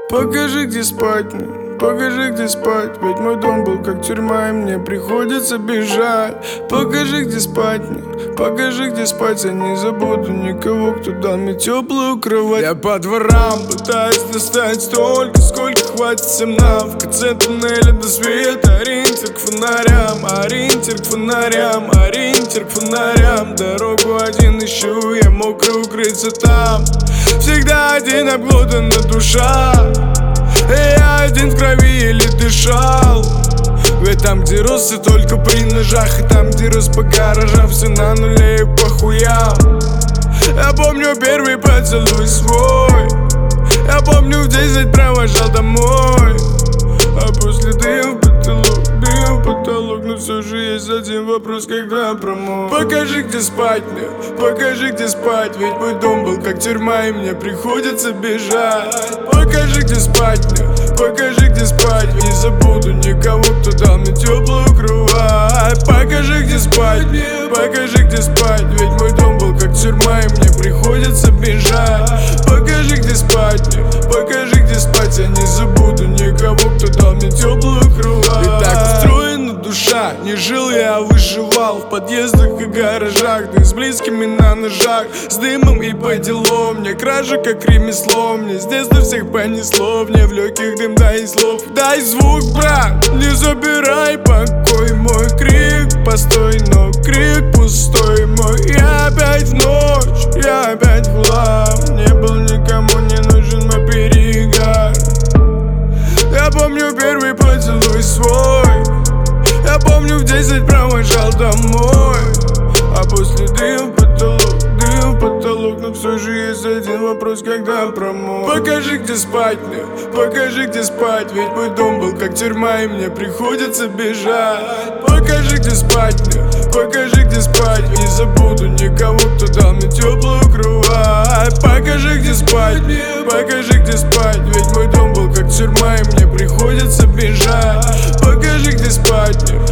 Покажи, где спать мне, покажи, где спать. Ведь мой дом был как тюрьма, и мне приходится бежать. Покажи, где спать мне, покажи, где спать. Я не забуду никого, кто дал мне теплую кровать. Я по дворам пытаюсь достать столько, сколько хватит всем нам. В конце туннеля до света, ориентир к фонарям, ориентир к фонарям, ориентир к фонарям. Дорогу один ищу, я мокрый укрыться там. Всегда один, обглодана душа, и я один в крови еле дышал. Ведь там, где рос, и только при ножах, и там, где рос по гаражам, все на нуле и по хуям. Я помню первый поцелуй свой, я помню в 10 провожал домой. А после дым в потолок, но все же есть один вопрос, когда промок. Покажи, где спать мне, покажи, где спать. Ведь мой дом был как тюрьма, и мне приходится бежать. Покажи, где спать мне, покажи, где спать. Не забуду никого, кто дал мне теплую кровать. Покажи, где спать мне, покажи, где спать. Ведь мой дом был как тюрьма, и мне приходится бежать. Покажи, где спать мне, покажи, где спать. Я не забуду никого, кто дал мне теплую кровать. И так устроена душа, не жил я, а выживал. В подъездах и гаражах, да и с близкими на ножах, с дымом и по делам. Мне кража как ремесло, мне с детства всех понесло. Мне в легких дым, дай слов, дай звук, брат. Не забирай покой, мой крик постой, но крик пустой мой. Я опять в ночь, я опять в хлам. Не был никому не нужен мой перегар. Я помню первый поцелуй свой, я помню в 10 провожал домой. А после дым в потолок, но все же есть один вопрос, когда промок. Покажи, где спать мне, покажи, где спать. Ведь мой дом был как тюрьма, и мне приходится бежать. Покажи, где спать мне, покажи, где спать. Не забуду никого, кто дал мне теплую кровать. Покажи, где спать мне, покажи, где спать. Ведь мой дом был как тюрьма, и мне приходится бежать. Покажи, где спать мне,